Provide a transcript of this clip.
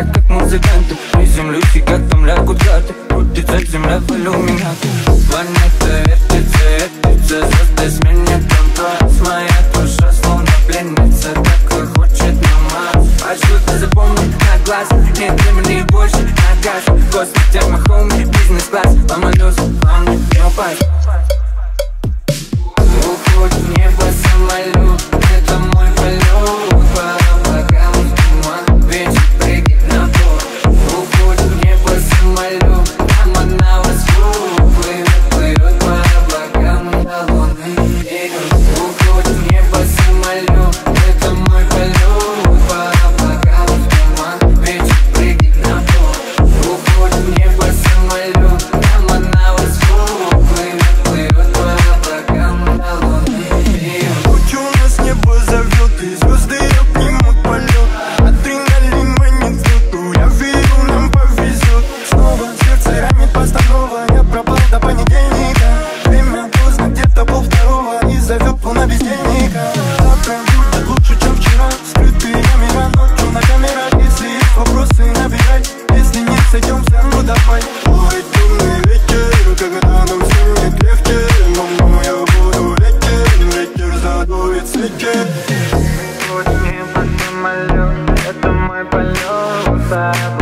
играть как музыканты. Приземлюсь и как там лягут карты. Крутится земля в иллюминате. Планета вертится, вертится, звезды сменят компас. Моя душа словно пленница, так и хочет на Марс. Хочу ты запомнить на глаз, нет времени больше на газ. Космос, термохоми, бизнес-класс. Ломанусь, главное не упасть. Уходит в небо самолет, это мой полет. По облакам туман, ветер прыгает на борт. Уходит в небо самолет, прямо на восход. Плывет, плывет по облакам, до луны идет. Уходит в небо самолет, это мой полет. По облакам туман, ветер прыгает на борт. Уходит в небо самолет, прямо на восход. Плывет, плывет по облакам, до луны идет. Путь у нас небо зовет, и звезды обнимут полет. Адреналин манит взлету, я верю, нам повезет. Снова сердце ранит постанова, я пропал до понедельника. Время поздно, где-то полвторого, и зовет луна бездельника. Завтра будет лучше, чем вчера. Скрытые номера ночью на камерах. Если есть вопросы, набирай. Если нет, сойдемся, ну давай. Ой, темный ветер, когда нам станет легче. Но я буду ветер, ветер задует с ветер. Вот небо самолет, это мой полет.